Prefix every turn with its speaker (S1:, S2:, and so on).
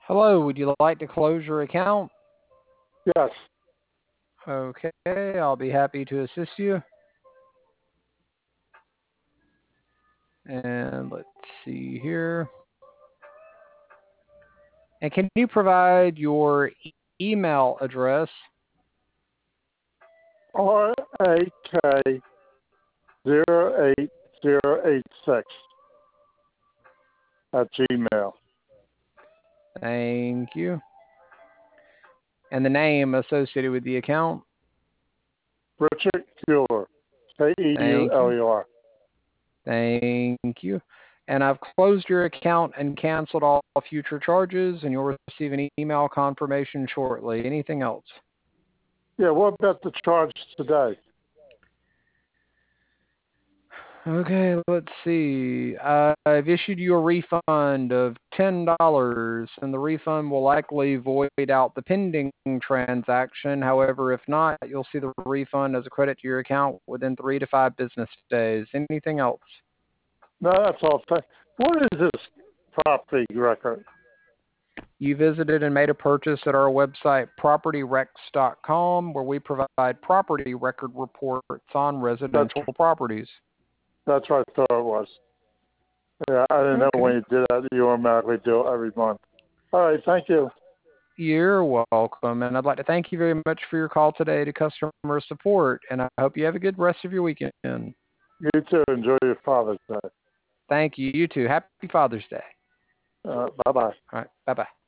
S1: Hello, would you like to close your account?
S2: Yes.
S1: Okay, I'll be happy to assist you. And let's see here. And can you provide your email address?
S2: RAK08086 at Gmail.
S1: Thank you. And the name associated with the account?
S2: Richard Kuehler.
S1: Thank you.
S2: Keuler.
S1: Thank you. And I've closed your account and canceled all future charges, and you'll receive an email confirmation shortly. Anything else?
S2: Yeah, what about the charge today?
S1: Okay, let's see. I've issued you a refund of $10, and the refund will likely void out the pending transaction. However, if not, you'll see the refund as a credit to your account within 3 to 5 business days. Anything else?
S2: No, that's all. What is this property record?
S1: You visited and made a purchase at our website, propertyrex.com, where we provide property record reports on residential properties.
S2: That's what I thought it was. Yeah, I didn't know when you did that, you automatically do it every month. All right, thank you.
S1: You're welcome, and I'd like to thank you very much for your call today to customer support, and I hope you have a good rest of your weekend.
S2: You too. Enjoy your Father's Day.
S1: Thank you. You too. Happy Father's Day.
S2: Bye-bye.
S1: All right. Bye-bye.